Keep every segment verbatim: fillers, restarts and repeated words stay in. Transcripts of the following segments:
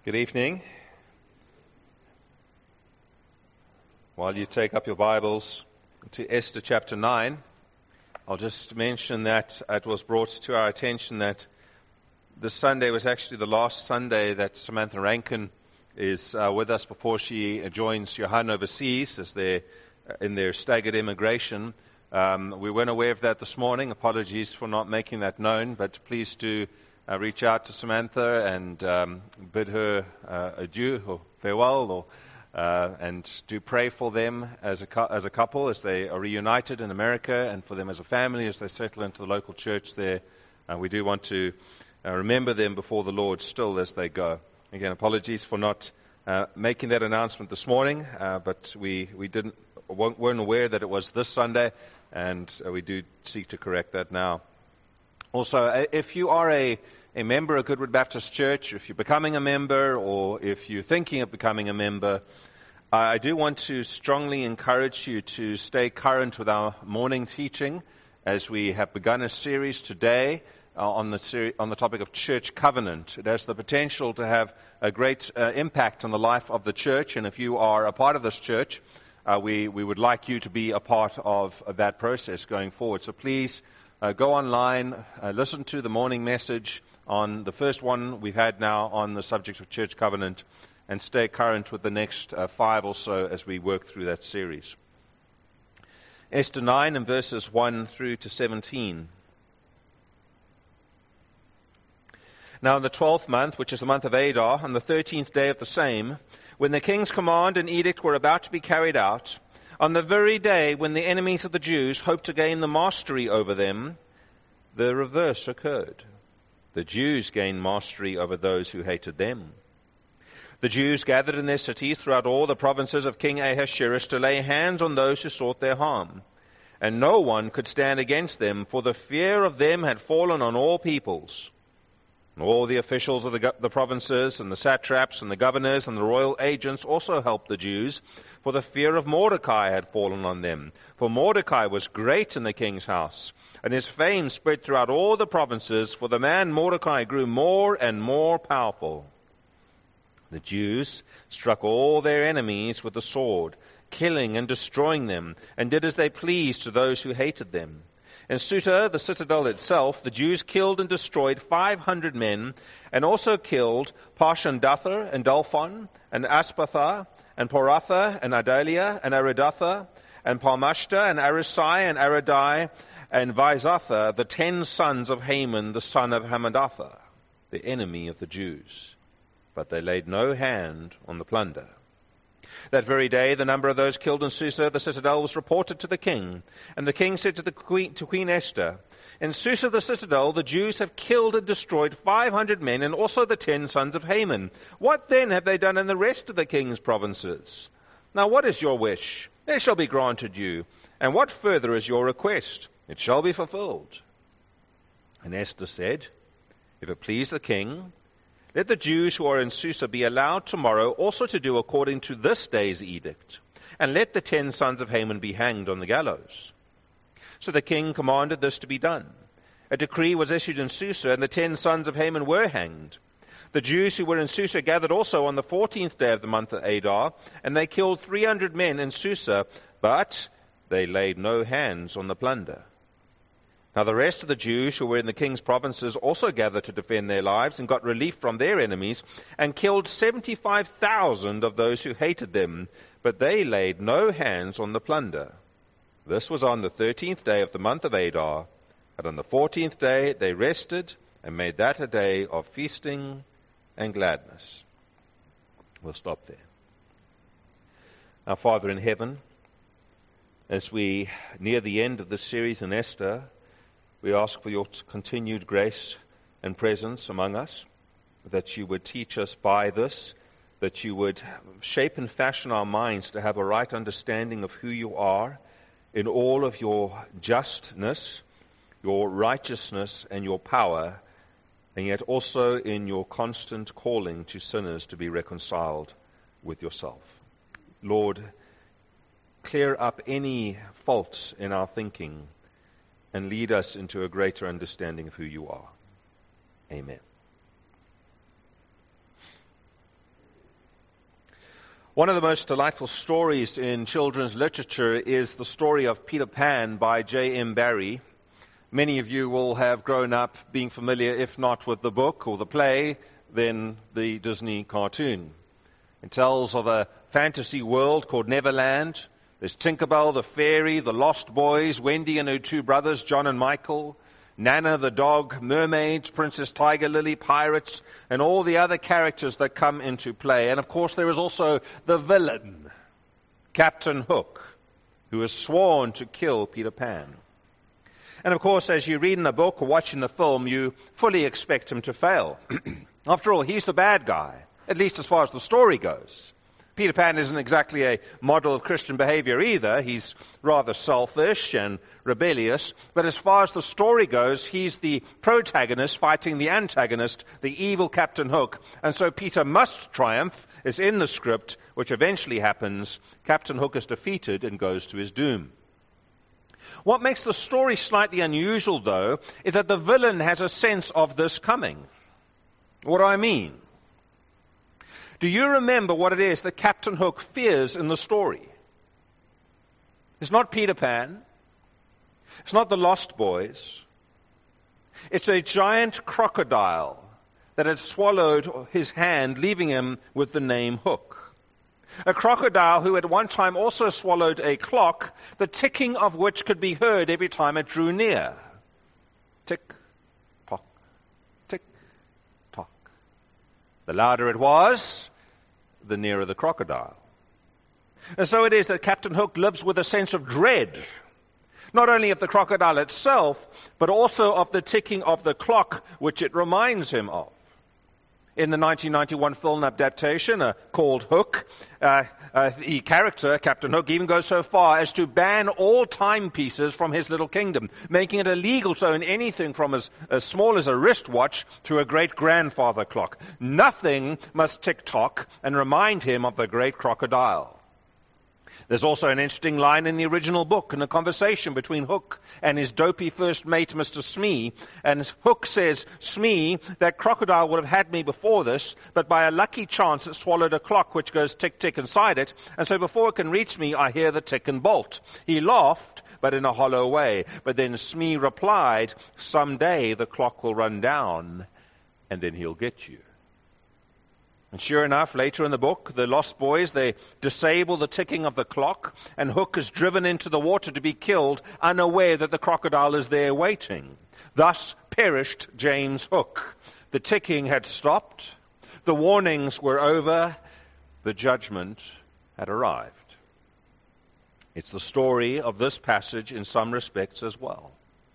Good evening. While you take up your Bibles to Esther chapter nine, I'll just mention that it was brought to our attention that this Sunday was actually the last Sunday that Samantha Rankin is uh, with us before she joins Johan overseas as they're in their staggered immigration. Um, we weren't aware of that this morning. Apologies for not making that known, but please do uh, reach out to Samantha and um, bid her uh, adieu or farewell, or uh, and do pray for them as a cu- as a couple as they are reunited in America, and for them as a family as they settle into the local church there. Uh, we do want to uh, remember them before the Lord still as they go. Again, apologies for not uh, making that announcement this morning, uh, but we we didn't weren't aware that it was this Sunday, and uh, we do seek to correct that now. Also, if you are a, a member of Goodwood Baptist Church, if you're becoming a member, or if you're thinking of becoming a member, I do want to strongly encourage you to stay current with our morning teaching, as we have begun a series today uh, on the seri- on the topic of church covenant. It has the potential to have a great uh, impact on the life of the church, and if you are a part of this church, uh, we, we would like you to be a part of, of that process going forward. So please, Uh, go online, uh, listen to the morning message on the first one we've had now on the subject of church covenant, and stay current with the next uh, five or so as we work through that series. Esther nine and verses one through to seventeen. Now in the twelfth month, which is the month of Adar, on the thirteenth day of the same, when the king's command and edict were about to be carried out, on the very day when the enemies of the Jews hoped to gain the mastery over them, the reverse occurred. The Jews gained mastery over those who hated them. The Jews gathered in their cities throughout all the provinces of King Ahasuerus to lay hands on those who sought their harm. And no one could stand against them, for the fear of them had fallen on all peoples. And all the officials of the, the provinces and the satraps and the governors and the royal agents also helped the Jews, for the fear of Mordecai had fallen on them. For Mordecai was great in the king's house, and his fame spread throughout all the provinces, for the man Mordecai grew more and more powerful. The Jews struck all their enemies with the sword, killing and destroying them, and did as they pleased to those who hated them. In Susa, the citadel itself, the Jews killed and destroyed five hundred men, and also killed Parshandatha and Dalphon, and Aspatha, and Poratha, and Adalia, and Aridatha, and Palmashta, and Arisai, and Aradai, and Vaizatha, the ten sons of Haman, the son of Hammedatha, the enemy of the Jews. But they laid no hand on the plunder. That very day, the number of those killed in Susa, the citadel, was reported to the king. And the king said to the queen, to Queen Esther, in Susa, the citadel, the Jews have killed and destroyed five hundred men, and also the ten sons of Haman. What then have they done in the rest of the king's provinces? Now what is your wish? It shall be granted you. And what further is your request? It shall be fulfilled. And Esther said, if it please the king, let the Jews who are in Susa be allowed tomorrow also to do according to this day's edict, and let the ten sons of Haman be hanged on the gallows. So the king commanded this to be done. A decree was issued in Susa, and the ten sons of Haman were hanged. The Jews who were in Susa gathered also on the fourteenth day of the month of Adar, and they killed three hundred men in Susa, but they laid no hands on the plunder. Now the rest of the Jews who were in the king's provinces also gathered to defend their lives, and got relief from their enemies, and killed seventy-five thousand of those who hated them, but they laid no hands on the plunder. This was on the thirteenth day of the month of Adar, and on the fourteenth day they rested, and made that a day of feasting and gladness. We'll stop there. Our Father in heaven, as we near the end of this series in Esther, we ask for your continued grace and presence among us, that you would teach us by this, that you would shape and fashion our minds to have a right understanding of who you are in all of your justness, your righteousness, and your power, and yet also in your constant calling to sinners to be reconciled with yourself. Lord, clear up any faults in our thinking, and lead us into a greater understanding of who you are. Amen. One of the most delightful stories in children's literature is the story of Peter Pan by J M Barrie. Many of you will have grown up being familiar, if not with the book or the play, then the Disney cartoon. It tells of a fantasy world called Neverland. There's Tinkerbell, the fairy, the Lost Boys, Wendy and her two brothers, John and Michael, Nana the dog, mermaids, Princess Tiger Lily, pirates, and all the other characters that come into play. And of course there is also the villain, Captain Hook, who has sworn to kill Peter Pan. And of course, as you read in the book or watch in the film, you fully expect him to fail. After all, he's the bad guy, at least as far as the story goes. Peter Pan isn't exactly a model of Christian behavior either. He's rather selfish and rebellious. But as far as the story goes, he's the protagonist fighting the antagonist, the evil Captain Hook. And so Peter must triumph, as in the script, which eventually happens. Captain Hook is defeated and goes to his doom. What makes the story slightly unusual, though, is that the villain has a sense of this coming. What do I mean? Do you remember what it is that Captain Hook fears in the story? It's not Peter Pan. It's not the Lost Boys. It's a giant crocodile that had swallowed his hand, leaving him with the name Hook. A crocodile who at one time also swallowed a clock, the ticking of which could be heard every time it drew near. Tick, tock, tick, tock. The louder it was, the nearer the crocodile. And so it is that Captain Hook lives with a sense of dread, not only of the crocodile itself, but also of the ticking of the clock which it reminds him of. In the nineteen ninety-one film adaptation uh, called Hook, uh, uh, the character, Captain Hook, even goes so far as to ban all timepieces from his little kingdom, making it illegal to own anything from as, as small as a wristwatch to a great-grandfather clock. Nothing must tick-tock and remind him of the great crocodile. There's also an interesting line in the original book in a conversation between Hook and his dopey first mate, Mister Smee. And Hook says, Smee, that crocodile would have had me before this, but by a lucky chance it swallowed a clock which goes tick-tick inside it, and so before it can reach me, I hear the tick and bolt. He laughed, but in a hollow way. But then Smee replied, someday the clock will run down, and then he'll get you. And sure enough, later in the book, the Lost Boys, they disable the ticking of the clock, and Hook is driven into the water to be killed, unaware that the crocodile is there waiting. Thus perished James Hook. The ticking had stopped, the warnings were over, the judgment had arrived. It's the story of this passage in some respects as well.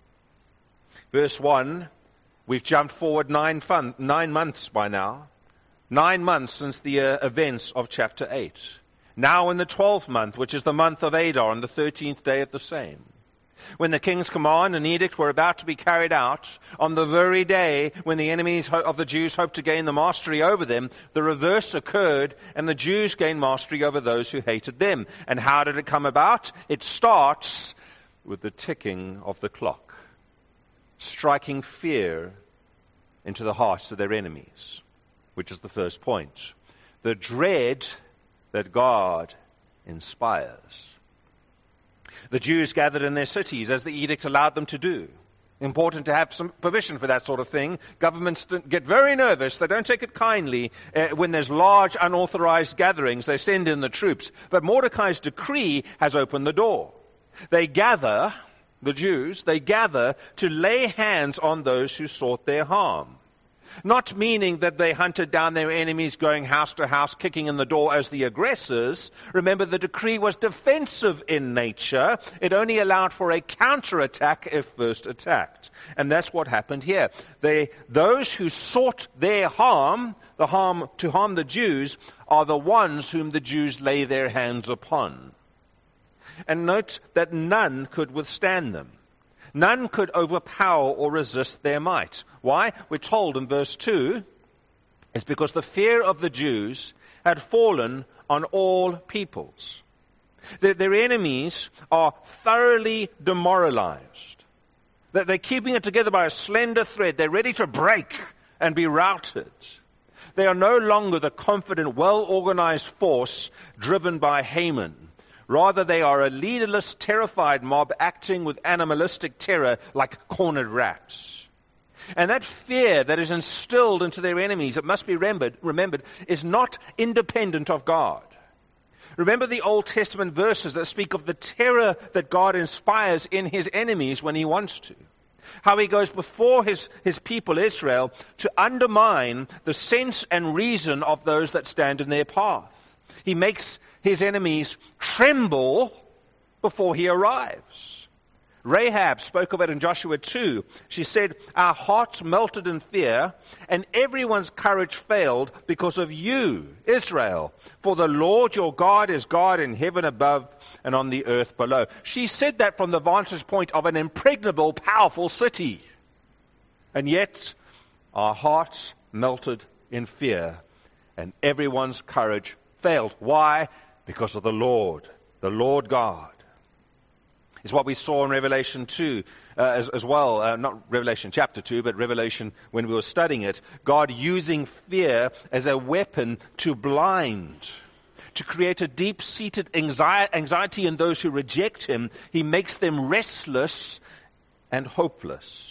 Verse one, we've jumped forward nine, fun, nine months by now. Nine months since the uh, events of chapter eight. Now in the twelfth month, which is the month of Adar, on the thirteenth day of the same. When the king's command and edict were about to be carried out, on the very day when the enemies of the Jews hoped to gain the mastery over them, the reverse occurred, and the Jews gained mastery over those who hated them. And how did it come about? It starts with the ticking of the clock, striking fear into the hearts of their enemies. Which is the first point. The dread that God inspires. The Jews gathered in their cities as the edict allowed them to do. Important to have some permission for that sort of thing. Governments get very nervous. They don't take it kindly uh, when there's large unauthorized gatherings. They send in the troops. But Mordecai's decree has opened the door. They gather, the Jews, they gather to lay hands on those who sought their harm. Not meaning that they hunted down their enemies, going house to house, kicking in the door as the aggressors. Remember, the decree was defensive in nature. It only allowed for a counterattack if first attacked. And that's what happened here. They, those who sought their harm, the harm to harm the Jews, are the ones whom the Jews lay their hands upon. And note that none could withstand them. None could overpower or resist their might. Why? We're told in verse two, it's because the fear of the Jews had fallen on all peoples. Their, their enemies are thoroughly demoralized. They're keeping it together by a slender thread. They're ready to break and be routed. They are no longer the confident, well-organized force driven by Haman. Rather, they are a leaderless, terrified mob acting with animalistic terror like cornered rats. And that fear that is instilled into their enemies, it must be remembered, remembered, is not independent of God. Remember the Old Testament verses that speak of the terror that God inspires in his enemies when he wants to. How he goes before his, his people Israel to undermine the sense and reason of those that stand in their path. He makes his enemies tremble before he arrives. Rahab spoke of it in Joshua two. She said, our hearts melted in fear, and everyone's courage failed because of you, Israel. For the Lord your God is God in heaven above and on the earth below. She said that from the vantage point of an impregnable, powerful city. And yet, our hearts melted in fear, and everyone's courage failed. Why? Because of the Lord, the Lord God. It's what we saw in Revelation two uh, as, as well, uh, not Revelation chapter two, but Revelation when we were studying it. God using fear as a weapon to blind, to create a deep-seated anxiety in those who reject him. He makes them restless and hopeless.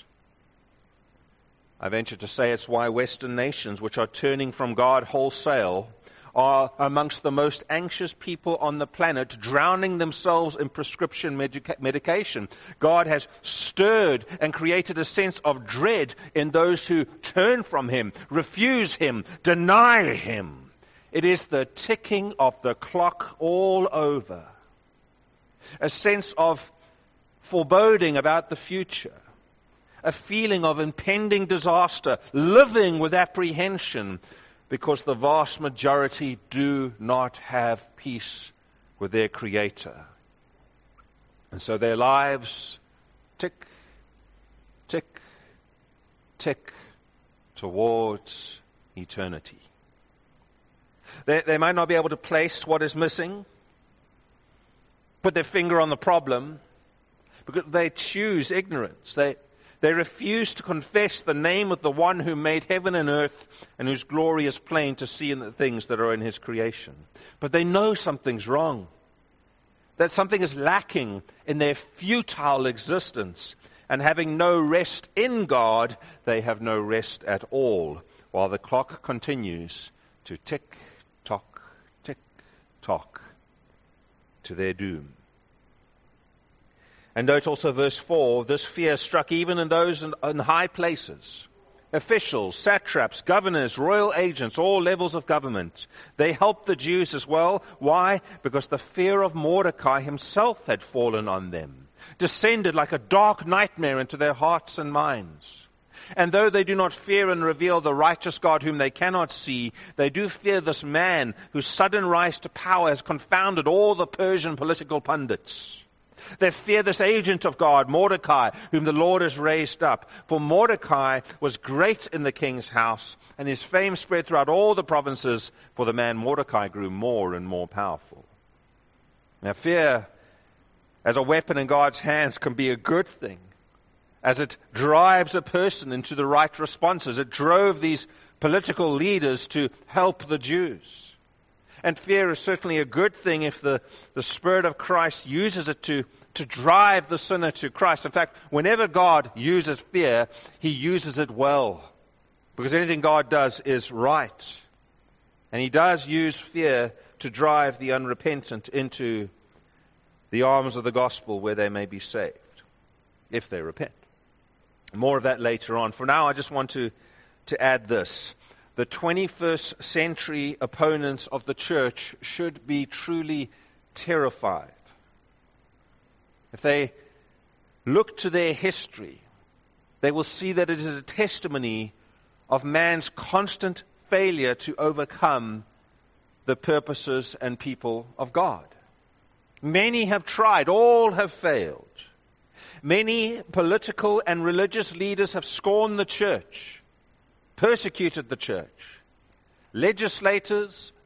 I venture to say it's why Western nations, which are turning from God wholesale, are amongst the most anxious people on the planet, drowning themselves in prescription medica- medication. God has stirred and created a sense of dread in those who turn from him, refuse him, deny him. It is the ticking of the clock all over. A sense of foreboding about the future. A feeling of impending disaster, living with apprehension, because the vast majority do not have peace with their Creator. And so their lives tick, tick, tick towards eternity. They, they might not be able to place what is missing, put their finger on the problem, because they choose ignorance. They They refuse to confess the name of the one who made heaven and earth and whose glory is plain to see in the things that are in his creation. But they know something's wrong, that something is lacking in their futile existence. And having no rest in God, they have no rest at all, while the clock continues to tick-tock, tick-tock to their doom. And note also verse four, this fear struck even in those in, in high places. Officials, satraps, governors, royal agents, all levels of government. They helped the Jews as well. Why? Because the fear of Mordecai himself had fallen on them, descended like a dark nightmare into their hearts and minds. And though they do not fear and reveal the righteous God whom they cannot see, they do fear this man whose sudden rise to power has confounded all the Persian political pundits. They fear this agent of God, Mordecai, whom the Lord has raised up. For Mordecai was great in the king's house, and his fame spread throughout all the provinces, for the man Mordecai grew more and more powerful. Now, fear as a weapon in God's hands can be a good thing, as it drives a person into the right responses. It drove these political leaders to help the Jews. And fear is certainly a good thing if the, the Spirit of Christ uses it to, to drive the sinner to Christ. In fact, whenever God uses fear, he uses it well. Because anything God does is right. And he does use fear to drive the unrepentant into the arms of the gospel where they may be saved, if they repent. More of that later on. For now, I just want to, to add this. The twenty-first century opponents of the church should be truly terrified. If they look to their history, they will see that it is a testimony of man's constant failure to overcome the purposes and people of God. Many have tried, all have failed. Many political and religious leaders have scorned the church, persecuted the church. Legislators,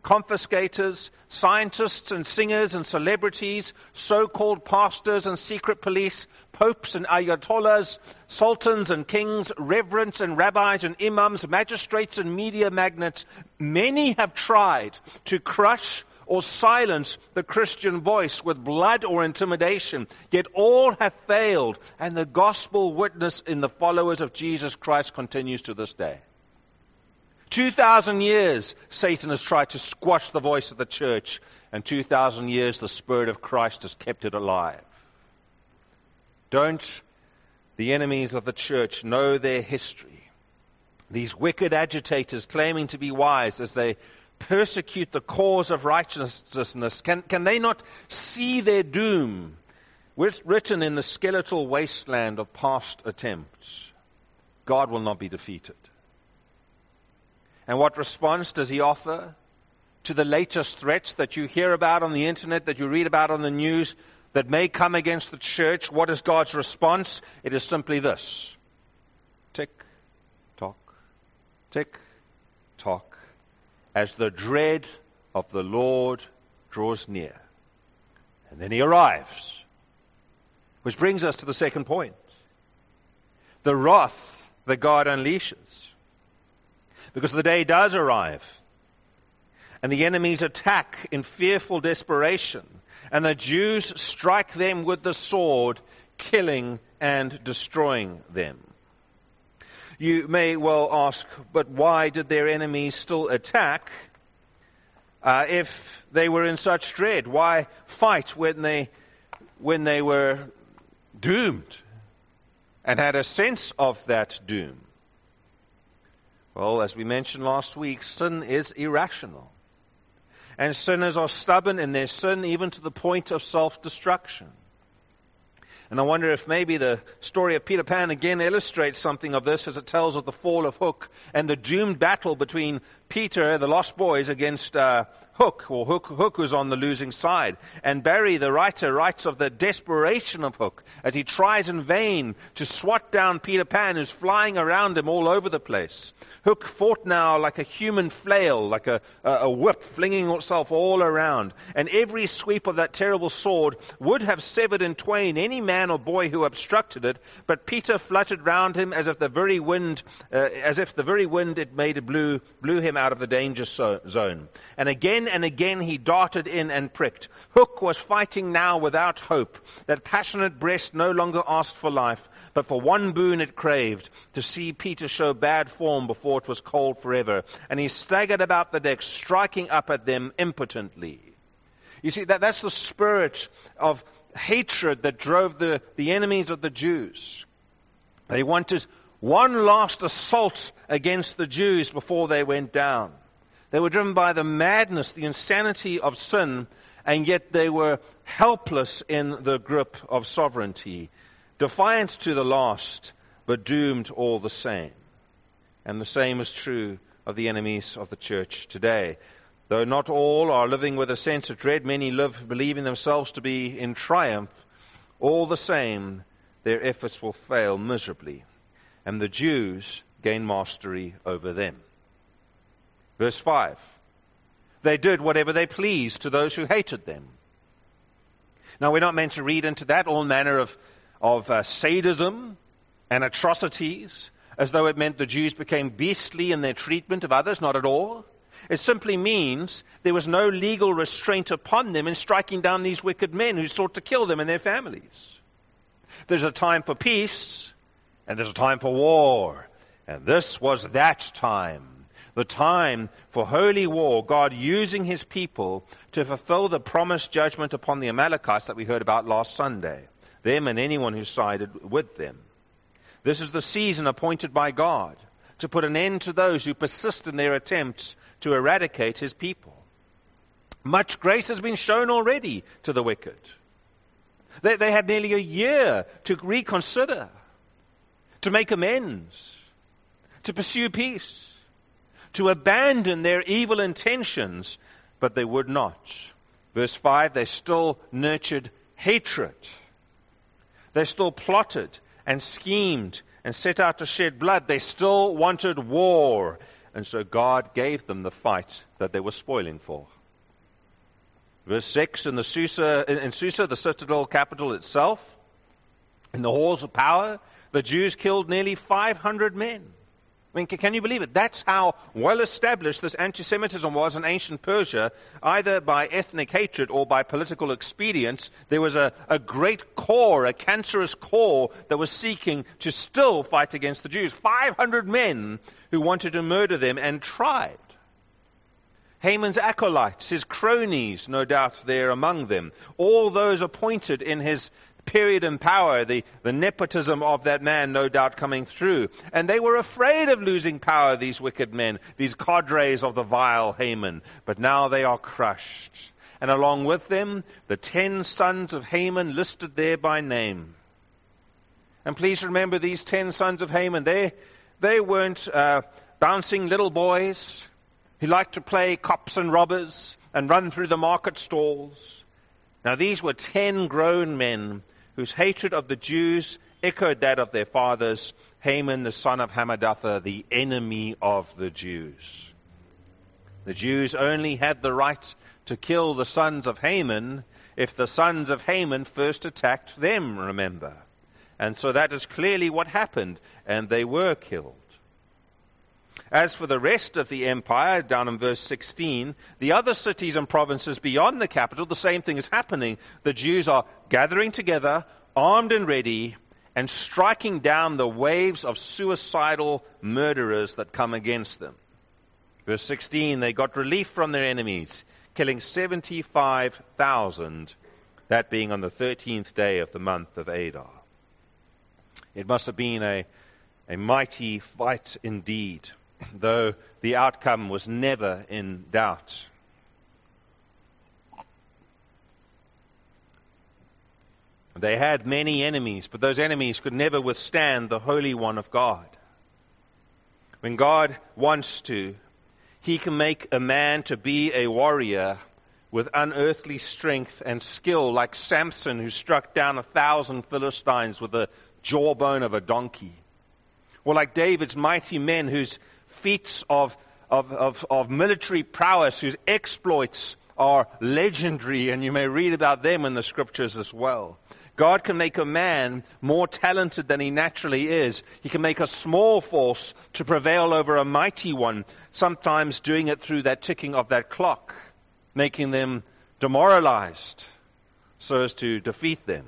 confiscators, scientists and singers and celebrities, so-called pastors and secret police, popes and ayatollahs, sultans and kings, reverends and rabbis and imams, magistrates and media magnates. Many have tried to crush or silence the Christian voice with blood or intimidation, yet all have failed, and the gospel witness in the followers of Jesus Christ continues to this day. Two thousand years Satan has tried to squash the voice of the church, and two thousand years the Spirit of Christ has kept it alive. Don't the enemies of the church know their history? These wicked agitators claiming to be wise as they persecute the cause of righteousness, can, can they not see their doom written in the skeletal wasteland of past attempts? God will not be defeated. And what response does he offer to the latest threats that you hear about on the internet, that you read about on the news, that may come against the church? What is God's response? It is simply this: tick, tock, tick, tock, as the dread of the Lord draws near. And then he arrives. Which brings us to the second point. The wrath that God unleashes. Because the day does arrive. And the enemies attack in fearful desperation. And the Jews strike them with the sword, killing and destroying them. You may well ask, but why did their enemies still attack uh, if they were in such dread? Why fight when they when they were doomed and had a sense of that doom? Well, as we mentioned last week, sin is irrational. And sinners are stubborn in their sin, even to the point of self-destruction. And I wonder if maybe the story of Peter Pan again illustrates something of this, as it tells of the fall of Hook and the doomed battle between Peter, the lost boys, against uh, Hook, or Hook, Hook who's on the losing side. And Barry, the writer, writes of the desperation of Hook as he tries in vain to swat down Peter Pan, who's flying around him all over the place. Hook fought now like a human flail, like a, a, a whip, flinging itself all around. And every sweep of that terrible sword would have severed in twain any man or boy who obstructed it. But Peter fluttered round him as if the very wind, uh, as if the very wind it made it blew, blew him out of the danger so, zone. And again and again he darted in and pricked. Hook was fighting now without hope. That passionate breast no longer asked for life, but for one boon it craved, to see Peter show bad form before it was cold forever. And he staggered about the deck, striking up at them impotently. You see, that, that's the spirit of hatred that drove the, the enemies of the Jews. They wanted one last assault against the Jews before they went down. They were driven by the madness, the insanity of sin, and yet they were helpless in the grip of sovereignty, defiant to the last, but doomed all the same. And the same is true of the enemies of the church today. Though not all are living with a sense of dread, many live believing themselves to be in triumph, all the same, their efforts will fail miserably, and the Jews gain mastery over them. Verse five, they did whatever they pleased to those who hated them. Now, we're not meant to read into that all manner of, of uh, sadism and atrocities, as though it meant the Jews became beastly in their treatment of others. Not at all. It simply means there was no legal restraint upon them in striking down these wicked men who sought to kill them and their families. There's a time for peace, and there's a time for war. And this was that time. The time for holy war, God using his people to fulfill the promised judgment upon the Amalekites that we heard about last Sunday. Them and anyone who sided with them. This is the season appointed by God to put an end to those who persist in their attempts to eradicate his people. Much grace has been shown already to the wicked. They, they had nearly a year to reconsider, to make amends, to pursue peace, to abandon their evil intentions, but they would not. Verse five, they still nurtured hatred. They still plotted and schemed and set out to shed blood. They still wanted war. and so God gave them the fight that they were spoiling for. Verse six, in, the Susa, in Susa, the citadel capital itself, in the halls of power, the Jews killed nearly five hundred men. I mean, can you believe it? That's how well established this anti-Semitism was in ancient Persia, either by ethnic hatred or by political expedience. There was a, a great core, a cancerous core that was seeking to still fight against the Jews. five hundred men who wanted to murder them and tried. Haman's acolytes, his cronies, no doubt there among them. All those appointed in his period in power, the, the nepotism of that man no doubt coming through. And they were afraid of losing power, these wicked men, these cadres of the vile Haman. But now they are crushed. And along with them, the ten sons of Haman listed there by name. And please remember, these ten sons of Haman, they, they weren't uh, bouncing little boys who liked to play cops and robbers and run through the market stalls. Now these were ten grown men whose hatred of the Jews echoed that of their fathers, Haman, the son of Hammedatha, the enemy of the Jews. The Jews only had the right to kill the sons of Haman if the sons of Haman first attacked them, remember. And so that is clearly what happened, and they were killed. As for the rest of the empire, down in verse sixteen, the other cities and provinces beyond the capital, the same thing is happening. The Jews are gathering together, armed and ready, and striking down the waves of suicidal murderers that come against them. Verse sixteen, they got relief from their enemies, killing seventy-five thousand, that being on the thirteenth day of the month of Adar. It must have been a, a mighty fight indeed, though the outcome was never in doubt. They had many enemies, but those enemies could never withstand the Holy One of God. When God wants to, He can make a man to be a warrior with unearthly strength and skill, like Samson, who struck down a thousand Philistines with the jawbone of a donkey. Or like David's mighty men whose feats of, of, of, of military prowess, whose exploits are legendary, and you may read about them in the scriptures as well. God can make a man more talented than he naturally is. He can make a small force to prevail over a mighty one, sometimes doing it through that ticking of that clock, making them demoralized so as to defeat them.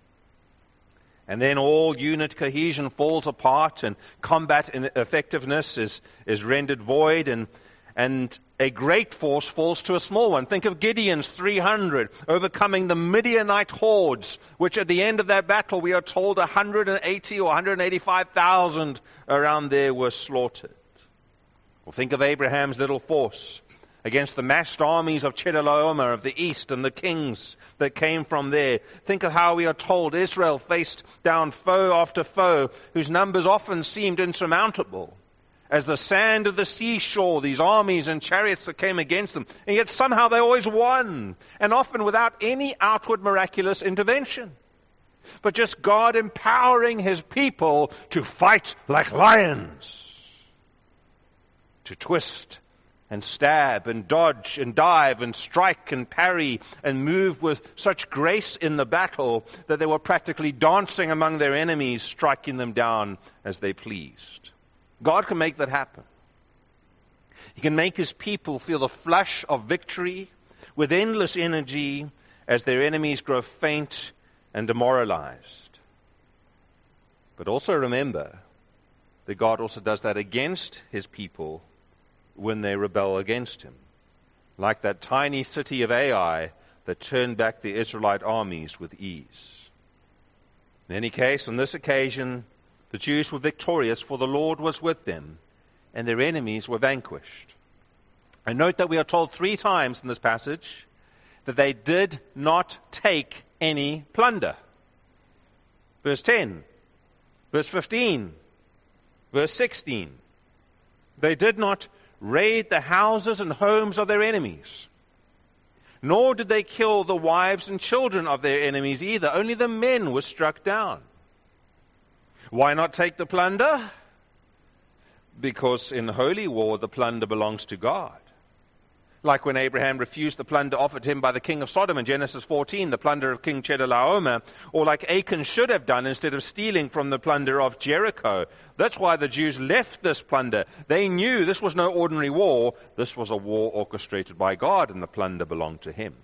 And then all unit cohesion falls apart, and combat effectiveness is, is rendered void, and, and a great force falls to a small one. Think of Gideon's three hundred overcoming the Midianite hordes, which at the end of that battle we are told one hundred eighty or one hundred eighty-five thousand around there were slaughtered. Or think of Abraham's little force against the massed armies of Chedorlaomer of the east and the kings that came from there. Think of how we are told Israel faced down foe after foe, whose numbers often seemed insurmountable. As the sand of the seashore, these armies and chariots that came against them. And yet somehow they always won, and often without any outward miraculous intervention. But just God empowering His people to fight like lions, to twist and stab and dodge and dive and strike and parry and move with such grace in the battle that they were practically dancing among their enemies, striking them down as they pleased. God can make that happen. He can make His people feel the flush of victory with endless energy as their enemies grow faint and demoralized. But also remember that God also does that against His people when they rebel against Him, like that tiny city of Ai that turned back the Israelite armies with ease. In any case, on this occasion, the Jews were victorious, for the Lord was with them, and their enemies were vanquished. And note that we are told three times in this passage that they did not take any plunder. Verse ten, verse fifteen, verse sixteen. They did not raid the houses and homes of their enemies, nor did they kill the wives and children of their enemies either. Only the men were struck down. Why not take the plunder? Because in holy war, the plunder belongs to God. Like when Abraham refused the plunder offered him by the king of Sodom in Genesis fourteen, the plunder of King Chedorlaomer, or like Achan should have done instead of stealing from the plunder of Jericho. That's why the Jews left this plunder. They knew this was no ordinary war. This was a war orchestrated by God, and the plunder belonged to him.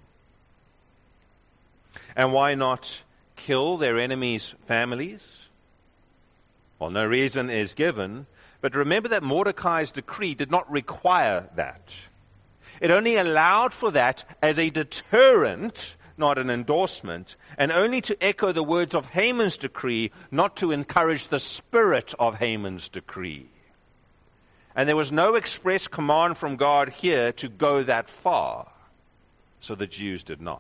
And why not kill their enemies' families? Well, no reason is given, but remember that Mordecai's decree did not require that. It only allowed for that as a deterrent, not an endorsement, and only to echo the words of Haman's decree, not to encourage the spirit of Haman's decree. And there was no express command from God here to go that far, so the Jews did not.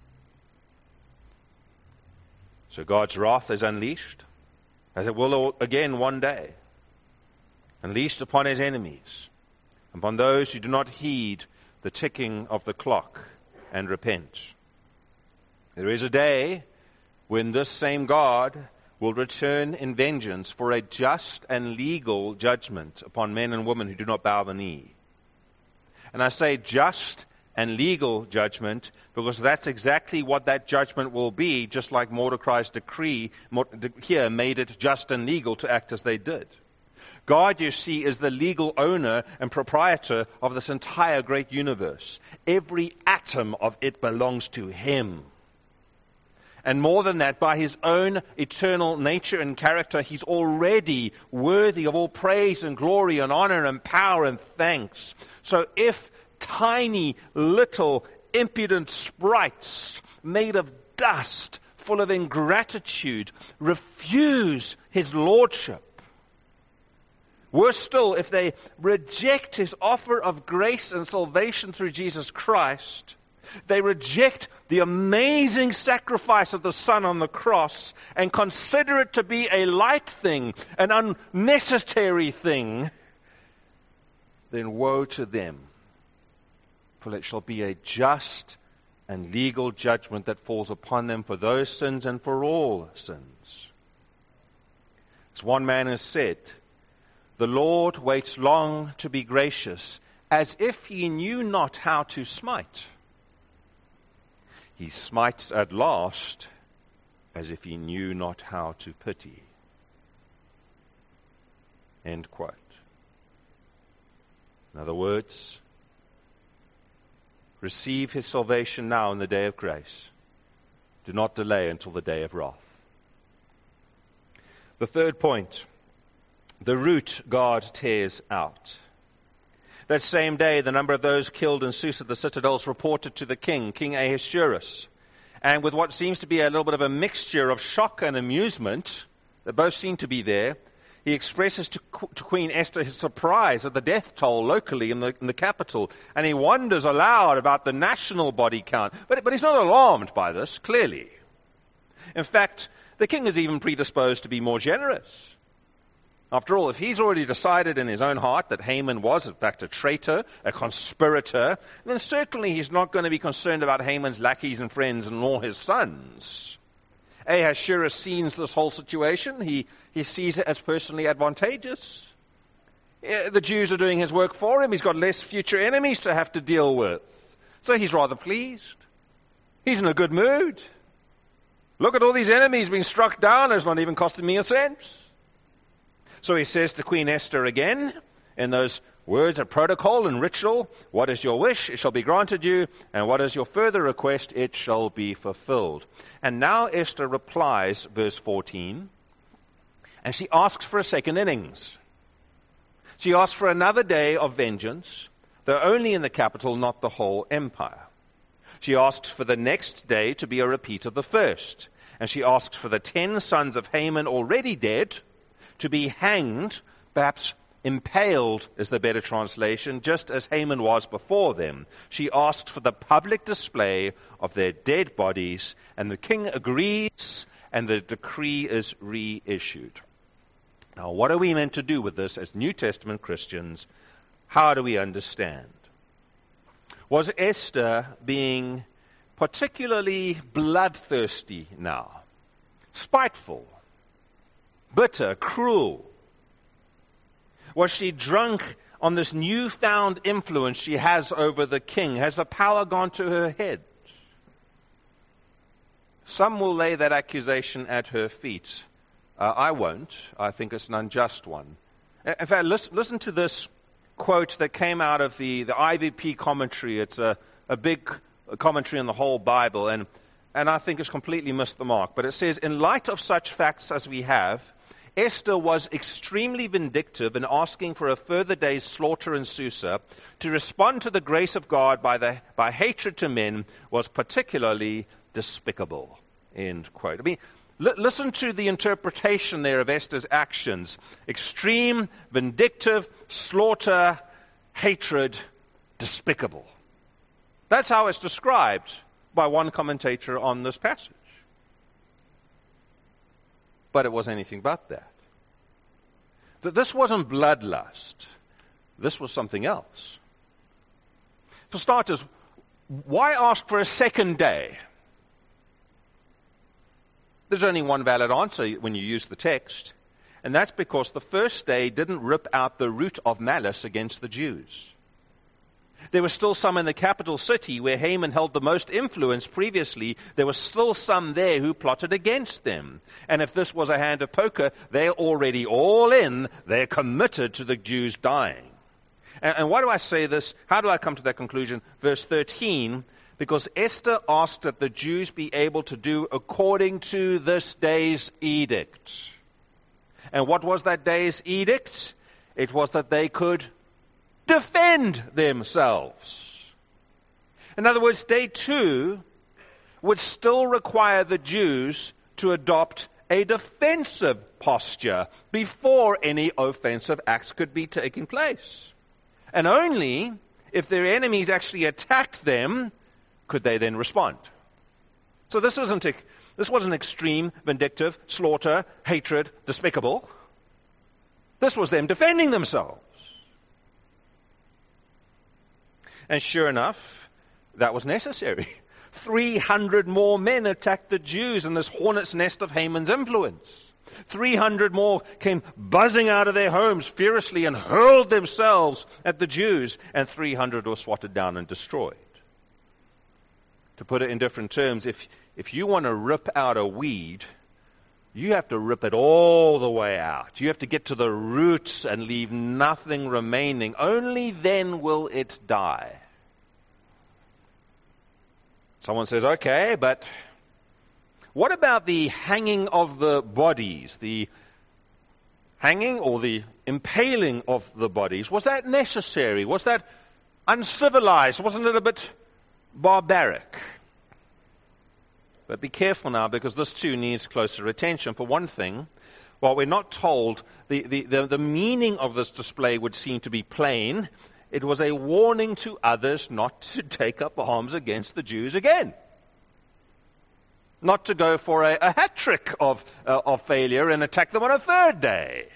So God's wrath is unleashed, as it will again one day, unleashed upon his enemies, upon those who do not heed the ticking of the clock and repent. There is a day when this same God will return in vengeance for a just and legal judgment upon men and women who do not bow the knee. And I say just and legal judgment because that's exactly what that judgment will be, just like Mordecai's decree here made it just and legal to act as they did. God, you see, is the legal owner and proprietor of this entire great universe. Every atom of it belongs to him. And more than that, by his own eternal nature and character, he's already worthy of all praise and glory and honor and power and thanks. So if tiny, little, impudent sprites made of dust, full of ingratitude, refuse his lordship, worse still, if they reject his offer of grace and salvation through Jesus Christ, they reject the amazing sacrifice of the Son on the cross and consider it to be a light thing, an unnecessary thing, then woe to them, for it shall be a just and legal judgment that falls upon them for those sins and for all sins. As one man has said, the Lord waits long to be gracious, as if he knew not how to smite. He smites at last, as if he knew not how to pity. End quote. In other words, receive his salvation now in the day of grace. Do not delay until the day of wrath. The third point. The root God tears out. That same day, the number of those killed in Susa, the citadels, reported to the king, King Ahasuerus. And with what seems to be a little bit of a mixture of shock and amusement, that both seem to be there, he expresses to, to Queen Esther his surprise at the death toll locally in the, in the capital. And he wonders aloud about the national body count. But, but he's not alarmed by this, clearly. In fact, the king is even predisposed to be more generous. After all, if he's already decided in his own heart that Haman was, in fact, a traitor, a conspirator, then certainly he's not going to be concerned about Haman's lackeys and friends and all his sons. Ahasuerus sees this whole situation. He, he sees it as personally advantageous. The Jews are doing his work for him. He's got less future enemies to have to deal with. So he's rather pleased. He's in a good mood. Look at all these enemies being struck down. It's not even costing me a cent. So he says to Queen Esther again, in those words of protocol and ritual, what is your wish? It shall be granted you. And what is your further request? It shall be fulfilled. And now Esther replies, verse fourteen, and she asks for a second innings. She asks for another day of vengeance, though only in the capital, not the whole empire. She asks for the next day to be a repeat of the first. And she asks for the ten sons of Haman already dead to be hanged, perhaps impaled is the better translation, just as Haman was before them. She asked for the public display of their dead bodies, and the king agrees, and the decree is reissued. Now, what are we meant to do with this as New Testament Christians? How do we understand? Was Esther being particularly bloodthirsty now? Spiteful? Bitter, cruel? Was she drunk on this newfound influence she has over the king? Has the power gone to her head? Some will lay that accusation at her feet. Uh, I won't. I think it's an unjust one. In fact, listen, listen to this quote that came out of the, the I V P commentary. It's a, a big commentary on the whole Bible, and, and I think it's completely missed the mark. But it says, in light of such facts as we have, Esther was extremely vindictive in asking for a further day's slaughter in Susa. To respond to the grace of God by, the, by hatred to men was particularly despicable. End quote. I mean, l- listen to the interpretation there of Esther's actions. Extreme, vindictive, slaughter, hatred, despicable. That's how it's described by one commentator on this passage. But it was anything but that. That this wasn't bloodlust. This was something else. For starters, why ask for a second day? There's only one valid answer when you use the text, and that's because the first day didn't rip out the root of malice against the Jews. There were still some in the capital city where Haman held the most influence previously. There were still some there who plotted against them. And if this was a hand of poker, they're already all in. They're committed to the Jews dying. And, and why do I say this? How do I come to that conclusion? Verse thirteen, because Esther asked that the Jews be able to do according to this day's edict. And what was that day's edict? It was that they could defend themselves. In other words, day two would still require the Jews to adopt a defensive posture before any offensive acts could be taking place. And only if their enemies actually attacked them could they then respond. So this wasn't, this wasn't extreme, vindictive, slaughter, hatred, despicable. This was them defending themselves. And sure enough, that was necessary. three hundred more men attacked the Jews in this hornet's nest of Haman's influence. three hundred more came buzzing out of their homes furiously and hurled themselves at the Jews, and three hundred were swatted down and destroyed. To put it in different terms, if, if you want to rip out a weed, you have to rip it all the way out. You have to get to the roots and leave nothing remaining. Only then will it die. Someone says, okay, but what about the hanging of the bodies? The hanging or the impaling of the bodies, was that necessary? Was that uncivilized? Wasn't it a bit barbaric? But be careful now, because this too needs closer attention. For one thing, while we're not told, the, the, the, the meaning of this display would seem to be plain. It was a warning to others not to take up arms against the Jews again. Not to go for a, a hat trick of, uh, of failure and attack them on a third day.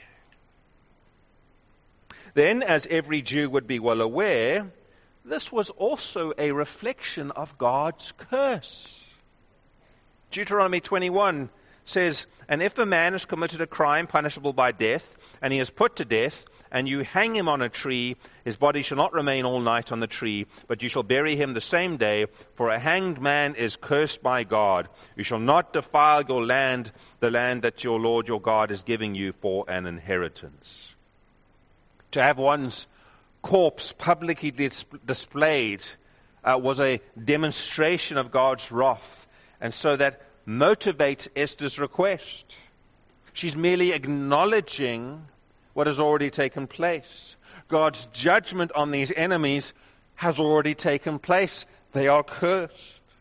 Then, as every Jew would be well aware, this was also a reflection of God's curse. Deuteronomy twenty-one says, and if a man has committed a crime punishable by death, and he is put to death, and you hang him on a tree, his body shall not remain all night on the tree, but you shall bury him the same day, for a hanged man is cursed by God. You shall not defile your land, the land that your Lord your God is giving you for an inheritance. To have one's corpse publicly dis- displayed uh, was a demonstration of God's wrath. And so that motivates Esther's request. She's merely acknowledging what has already taken place. God's judgment on these enemies has already taken place. They are cursed.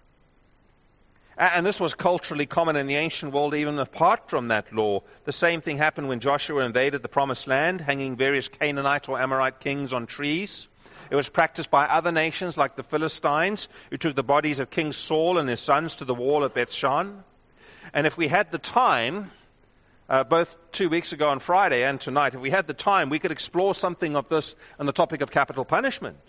And this was culturally common in the ancient world, even apart from that law. The same thing happened when Joshua invaded the Promised Land, hanging various Canaanite or Amorite kings on trees. It was practiced by other nations like the Philistines, who took the bodies of King Saul and his sons to the wall of Bethshan. And if we had the time, uh, both two weeks ago on Friday and tonight, if we had the time, we could explore something of this on the topic of capital punishment.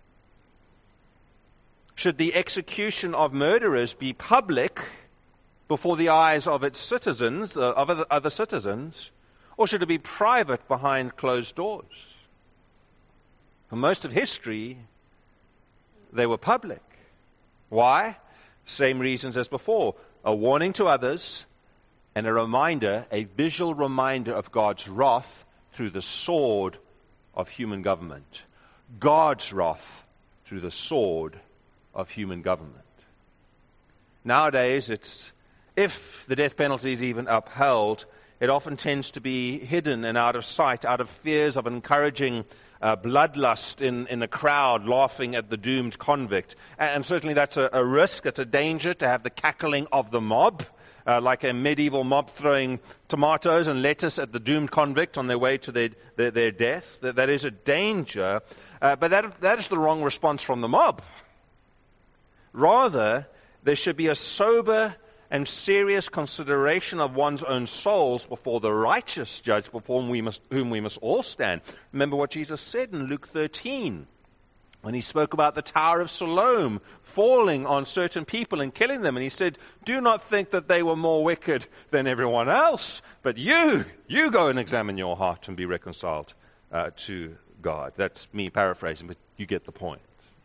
Should the execution of murderers be public before the eyes of its citizens, uh, of other, other citizens, Or should it be private behind closed doors? For most of history, they were public. Why? Same reasons as before. A warning to others and a reminder, a visual reminder of God's wrath through the sword of human government. God's wrath through the sword of human government. Nowadays, it's if the death penalty is even upheld, it often tends to be hidden and out of sight, out of fears of encouraging uh, bloodlust in, in a crowd laughing at the doomed convict. And, and certainly that's a, a risk, it's a danger to have the cackling of the mob, uh, like a medieval mob throwing tomatoes and lettuce at the doomed convict on their way to their, their, their death. That, that is a danger, uh, but that, that is the wrong response from the mob. Rather, there should be a sober and serious consideration of one's own souls before the righteous judge, before whom we must, whom we must all stand. Remember what Jesus said in Luke thirteen, when he spoke about the Tower of Siloam falling on certain people and killing them. And he said, do not think that they were more wicked than everyone else, but you, you go and examine your heart and be reconciled uh, to God. That's me paraphrasing, but you get the point.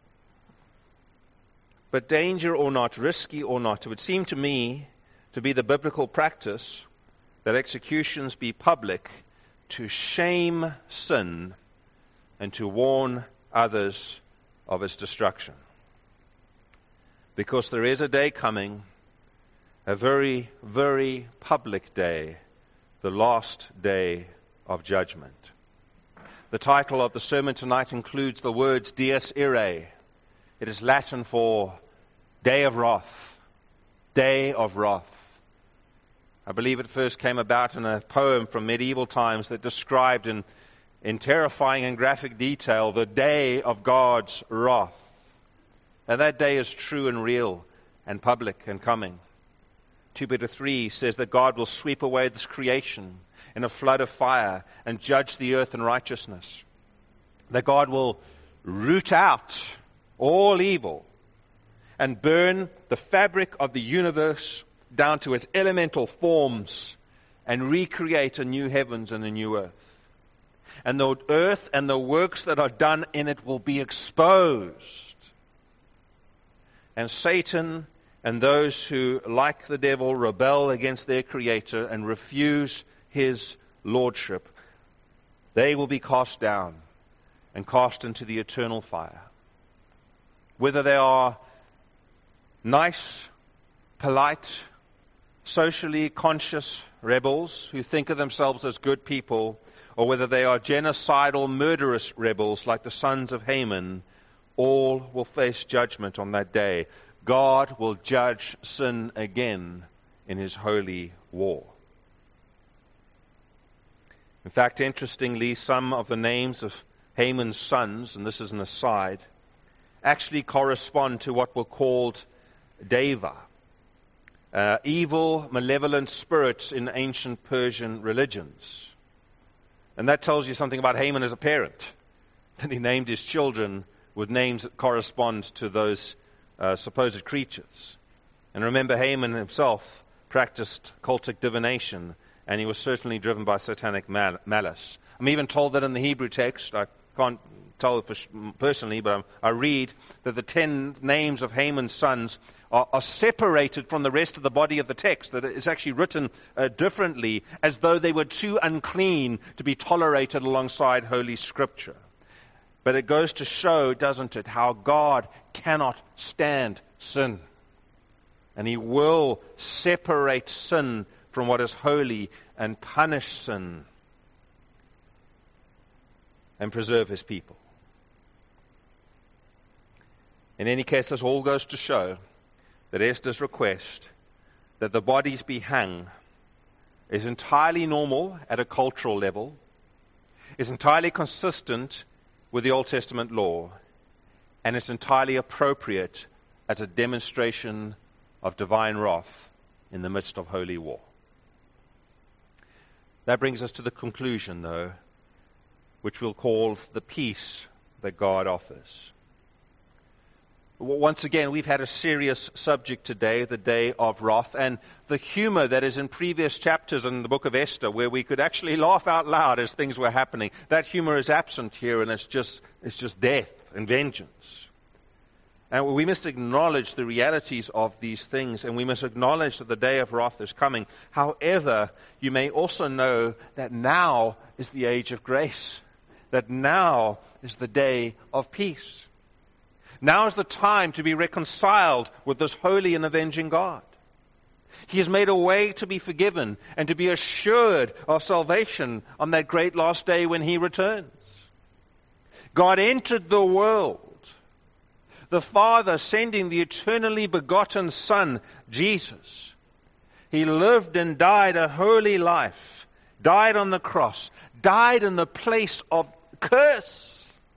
But danger or not, risky or not, it would seem to me to be the biblical practice that executions be public to shame sin and to warn others of its destruction. Because there is a day coming, a very, very public day, the last day of judgment. The title of the sermon tonight includes the words Dies Irae. It is Latin for day of wrath. Day of wrath. I believe it first came about in a poem from medieval times that described in, in terrifying and graphic detail the day of God's wrath. And that day is true and real and public and coming. Second Peter three says that God will sweep away this creation in a flood of fire and judge the earth in righteousness. That God will root out all evil and burn the fabric of the universe down to its elemental forms and recreate a new heavens and a new earth. And the earth and the works that are done in it will be exposed. And Satan and those who, like the devil, rebel against their Creator and refuse His lordship, they will be cast down and cast into the eternal fire. Whether they are nice, polite, socially conscious rebels who think of themselves as good people, or whether they are genocidal, murderous rebels like the sons of Haman, all will face judgment on that day. God will judge sin again in His holy war. In fact, interestingly, some of the names of Haman's sons, and this is an aside, actually correspond to what were called Deva, uh, evil, malevolent spirits in ancient Persian religions. And that tells you something about Haman as a parent, that he named his children with names that correspond to those uh, supposed creatures. And remember, Haman himself practiced cultic divination, and he was certainly driven by satanic mal- malice. I'm even told that in the Hebrew text, I can't tell it personally, but I read that the ten names of Haman's sons are, are separated from the rest of the body of the text, that it's actually written uh, differently, as though they were too unclean to be tolerated alongside Holy Scripture. But it goes to show, doesn't it, how God cannot stand sin. And He will separate sin from what is holy and punish sin and preserve His people. In any case, this all goes to show that Esther's request that the bodies be hung is entirely normal at a cultural level, is entirely consistent with the Old Testament law, and it's entirely appropriate as a demonstration of divine wrath in the midst of holy war. That brings us to the conclusion, though, which we'll call the peace that God offers. Once again, we've had a serious subject today, the day of wrath, and the humor that is in previous chapters in the book of Esther, where we could actually laugh out loud as things were happening. That humor is absent here, and it's just, it's just death and vengeance. And we must acknowledge the realities of these things, and we must acknowledge that the day of wrath is coming. However, you may also know that now is the age of grace, that now is the day of peace. Now is the time to be reconciled with this holy and avenging God. He has made a way to be forgiven and to be assured of salvation on that great last day when He returns. God entered the world, the Father sending the eternally begotten Son, Jesus. He lived and died a holy life, died on the cross, died in the place of curse,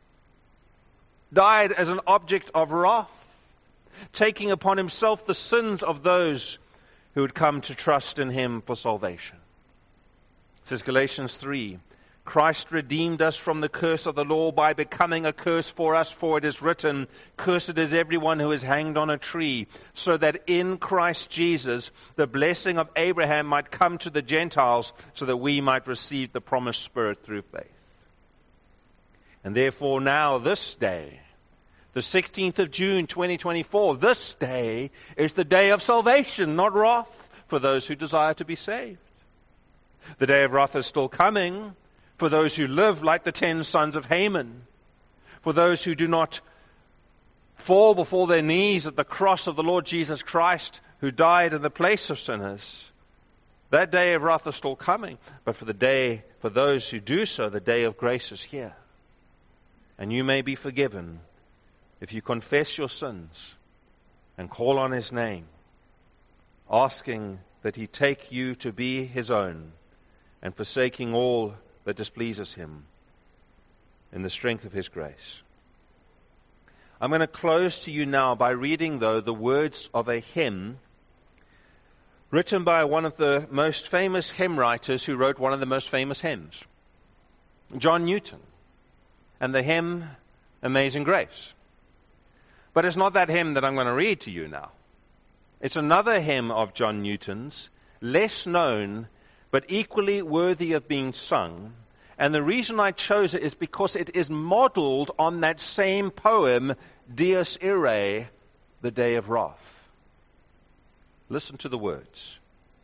died as an object of wrath, taking upon Himself the sins of those who would come to trust in Him for salvation. It says Galatians three, Christ redeemed us from the curse of the law by becoming a curse for us, for it is written, cursed is everyone who is hanged on a tree, so that in Christ Jesus the blessing of Abraham might come to the Gentiles, so that we might receive the promised Spirit through faith. And therefore now, this day, the sixteenth of June, twenty twenty-four, this day is the day of salvation, not wrath, for those who desire to be saved. The day of wrath is still coming for those who live like the ten sons of Haman, for those who do not fall before their knees at the cross of the Lord Jesus Christ, who died in the place of sinners. That day of wrath is still coming, but for the day, for those who do so, the day of grace is here. And you may be forgiven if you confess your sins and call on His name, asking that He take you to be His own and forsaking all that displeases Him in the strength of His grace. I'm going to close to you now by reading, though, the words of a hymn written by one of the most famous hymn writers who wrote one of the most famous hymns, John Newton, and the hymn Amazing Grace. But it's not that hymn that I'm going to read to you now. It's another hymn of John Newton's, less known, but equally worthy of being sung. And the reason I chose it is because it is modeled on that same poem, Dies Irae, the Day of Wrath. Listen to the words.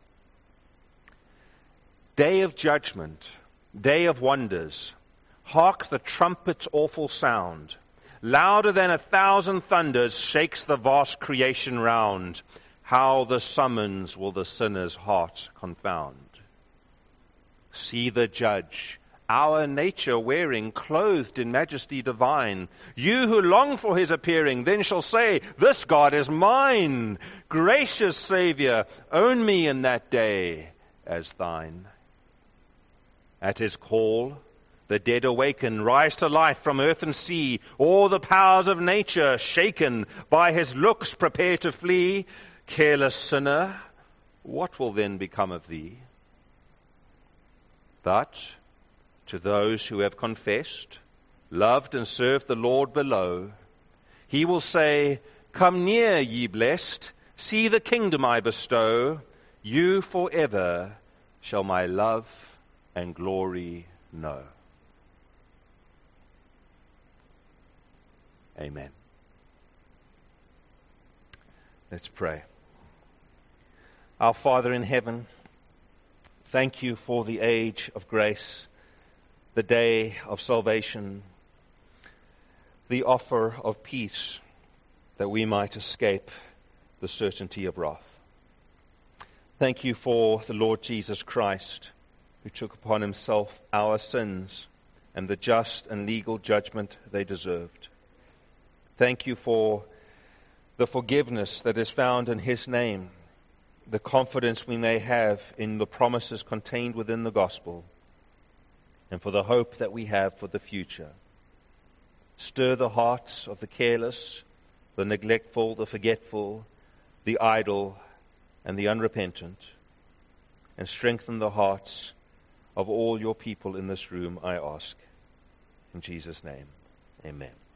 Day of judgment, day of wonders, hark the trumpet's awful sound. Louder than a thousand thunders shakes the vast creation round. How the summons will the sinner's heart confound. See the judge, our nature wearing, clothed in majesty divine. You who long for His appearing, then shall say, this God is mine. Gracious Savior, own me in that day as thine. At His call, the dead awaken, rise to life from earth and sea. All the powers of nature shaken, by His looks prepare to flee. Careless sinner, what will then become of thee? But to those who have confessed, loved and served the Lord below, He will say, come near, ye blessed, see the kingdom I bestow. You forever shall my love and glory know. Amen. Let's pray. Our Father in heaven, thank You for the age of grace, the day of salvation, the offer of peace, that we might escape the certainty of wrath. Thank You for the Lord Jesus Christ, who took upon Himself our sins and the just and legal judgment they deserved. Thank You for the forgiveness that is found in His name, the confidence we may have in the promises contained within the gospel, and for the hope that we have for the future. Stir the hearts of the careless, the neglectful, the forgetful, the idle, and the unrepentant, and strengthen the hearts of all Your people in this room, I ask. In Jesus' name, amen.